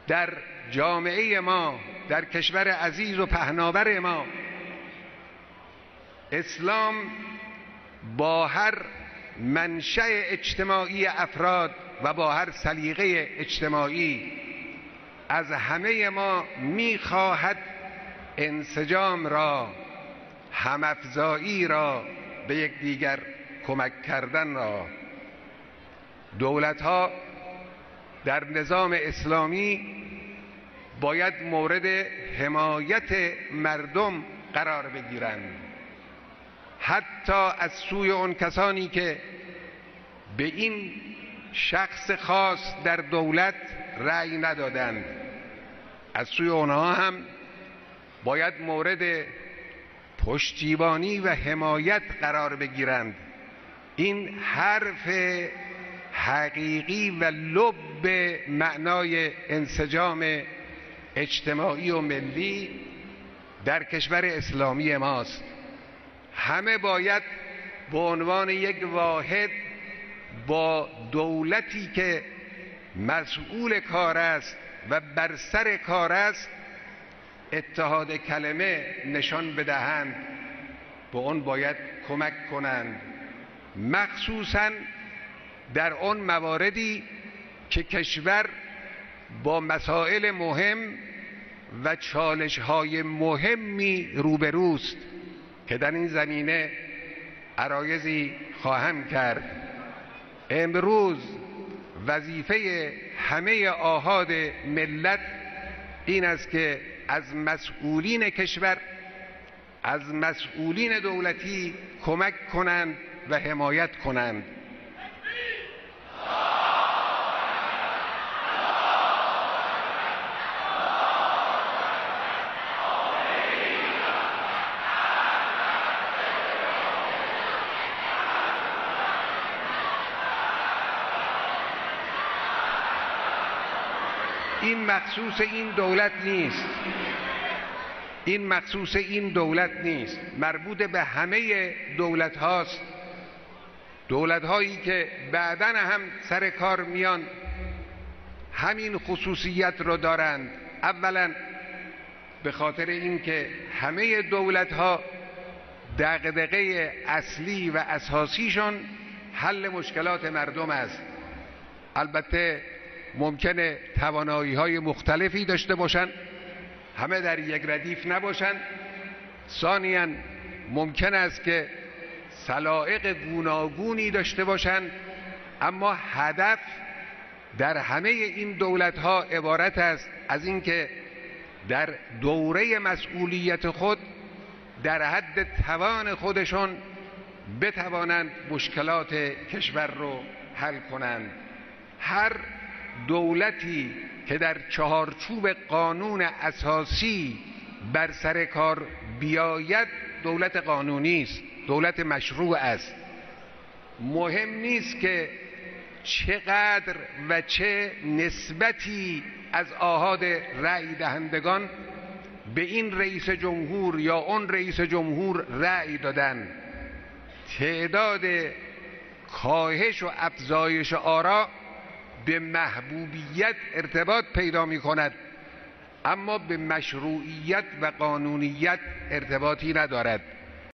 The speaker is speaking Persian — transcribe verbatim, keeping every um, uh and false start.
در جامعه ما، در کشور عزیز و پهناور ما، اسلام با هر منشأ اجتماعی افراد و با هر سلیقه اجتماعی از همه ما می‌خواهد انسجام را، همافزایی را، به یکدیگر کمک کردن را. دولت‌ها در نظام اسلامی باید مورد حمایت مردم قرار بگیرند، حتی از سوی اون کسانی که به این شخص خاص در دولت رأی ندادند. از سوی اونها هم باید مورد پشتیبانی و حمایت قرار بگیرند. این حرف حقیقی و لب معنای انسجام اجتماعی و ملی در کشور اسلامی ماست. همه باید به عنوان یک واحد با دولتی که مسئول کار است و بر سر کار است اتحاد کلمه نشان بدهند، به اون باید کمک کنند، مخصوصاً در اون مواردی که کشور با مسائل مهم و چالش‌های مهمی روبروست که در این زمینه عرایضی خواهم کرد. امروز وظیفه همه آحاد ملت این است که از مسئولین کشور، از مسئولین دولتی کمک کنند و حمایت کنند. این مخصوص این دولت نیست، این مخصوص این دولت نیست، مربوط به همه دولت هاست. دولت هایی که بعداً هم سر کار میان همین خصوصیت رو دارند. اولاً به خاطر اینکه همه دولت ها دغدغه اصلی و اساسیشون حل مشکلات مردم است. البته ممکنه توانایی های مختلفی داشته باشند، همه در یک ردیف نباشند. ثانیاً ممکن است که سلایق گوناگونی داشته باشند، اما هدف در همه این دولت ها عبارت است از اینکه در دوره مسئولیت خود در حد توان خودشون بتوانند مشکلات کشور رو حل کنند. هر دولتی که در چهارچوب قانون اساسی بر سر کار بیاید دولت قانونی است، دولت مشروع است. مهم نیست که چقدر و چه نسبتی از آحاد رأی دهندگان به این رئیس جمهور یا اون رئیس جمهور رأی دادن. تعداد کاهش و افزایش آرا به محبوبیت ارتباط پیدا می کند، اما به مشروعیت و قانونیت ارتباطی ندارد.